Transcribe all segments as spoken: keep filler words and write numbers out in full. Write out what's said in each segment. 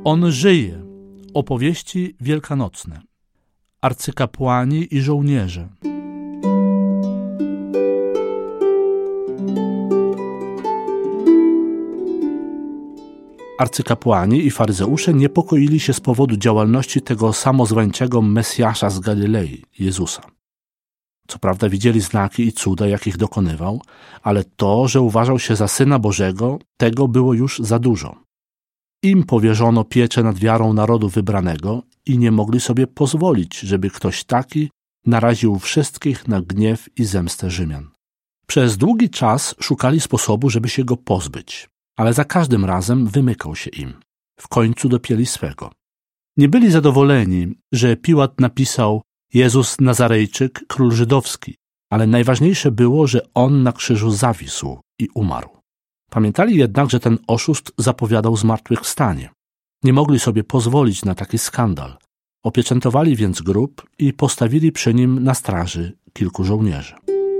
On żyje. Opowieści wielkanocne. Arcykapłani i żołnierze. Arcykapłani i faryzeusze niepokoili się z powodu działalności tego samozwańczego Mesjasza z Galilei, Jezusa. Co prawda widzieli znaki i cuda, jakich dokonywał, ale to, że uważał się za Syna Bożego, tego było już za dużo. Im powierzono pieczę nad wiarą narodu wybranego i nie mogli sobie pozwolić, żeby ktoś taki naraził wszystkich na gniew i zemstę Rzymian. Przez długi czas szukali sposobu, żeby się go pozbyć, ale za każdym razem wymykał się im. W końcu dopięli swego. Nie byli zadowoleni, że Piłat napisał Jezus Nazarejczyk, król żydowski, ale najważniejsze było, że on na krzyżu zawisł i umarł. Pamiętali jednak, że ten oszust zapowiadał zmartwychwstanie. Nie mogli sobie pozwolić na taki skandal. Opieczętowali więc grób i postawili przy nim na straży kilku żołnierzy.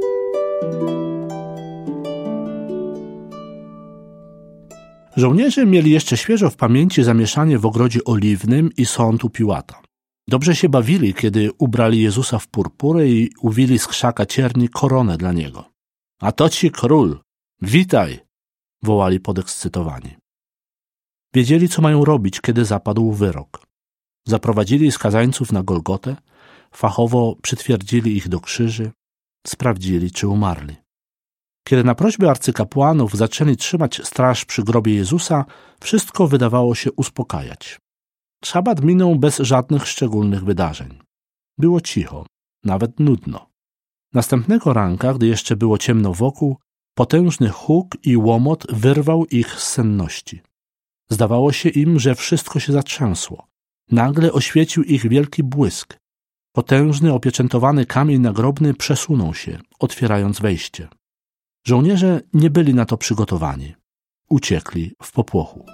Żołnierze mieli jeszcze świeżo w pamięci zamieszanie w ogrodzie oliwnym i sąd u Piłata. Dobrze się bawili, kiedy ubrali Jezusa w purpurę i uwili z krzaka cierni koronę dla Niego. A to ci król! Witaj! Wołali podekscytowani. Wiedzieli, co mają robić, kiedy zapadł wyrok. Zaprowadzili skazańców na Golgotę, fachowo przytwierdzili ich do krzyży, sprawdzili, czy umarli. Kiedy na prośbę arcykapłanów zaczęli trzymać straż przy grobie Jezusa, wszystko wydawało się uspokajać. Szabat minął bez żadnych szczególnych wydarzeń. Było cicho, nawet nudno. Następnego ranka, gdy jeszcze było ciemno wokół, potężny huk i łomot wyrwał ich z senności. Zdawało się im, że wszystko się zatrzęsło. Nagle oświecił ich wielki błysk. Potężny, opieczętowany kamień nagrobny przesunął się, otwierając wejście. Żołnierze nie byli na to przygotowani. Uciekli w popłochu.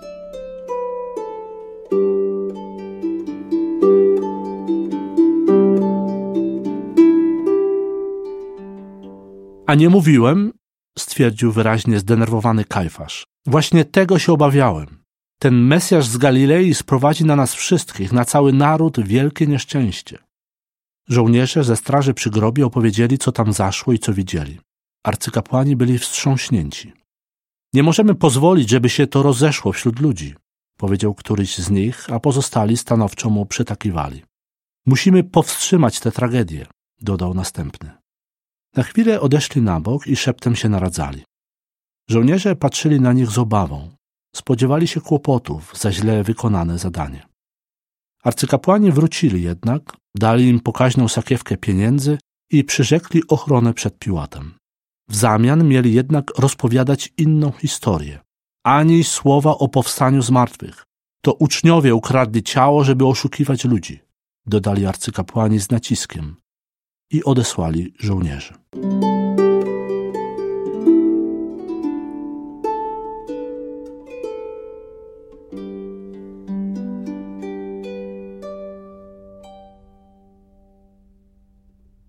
A nie mówiłem, stwierdził wyraźnie zdenerwowany Kajfasz. Właśnie tego się obawiałem. Ten Mesjasz z Galilei sprowadzi na nas wszystkich, na cały naród wielkie nieszczęście. Żołnierze ze straży przy grobie opowiedzieli, co tam zaszło i co widzieli. Arcykapłani byli wstrząśnięci. Nie możemy pozwolić, żeby się to rozeszło wśród ludzi, powiedział któryś z nich, a pozostali stanowczo mu przytakiwali. Musimy powstrzymać tę tragedię, dodał następny. Na chwilę odeszli na bok i szeptem się naradzali. Żołnierze patrzyli na nich z obawą. Spodziewali się kłopotów za źle wykonane zadanie. Arcykapłani wrócili jednak, dali im pokaźną sakiewkę pieniędzy i przyrzekli ochronę przed Piłatem. W zamian mieli jednak rozpowiadać inną historię. Ani słowa o powstaniu z martwych. To uczniowie ukradli ciało, żeby oszukiwać ludzi, dodali arcykapłani z naciskiem i odesłali żołnierzy.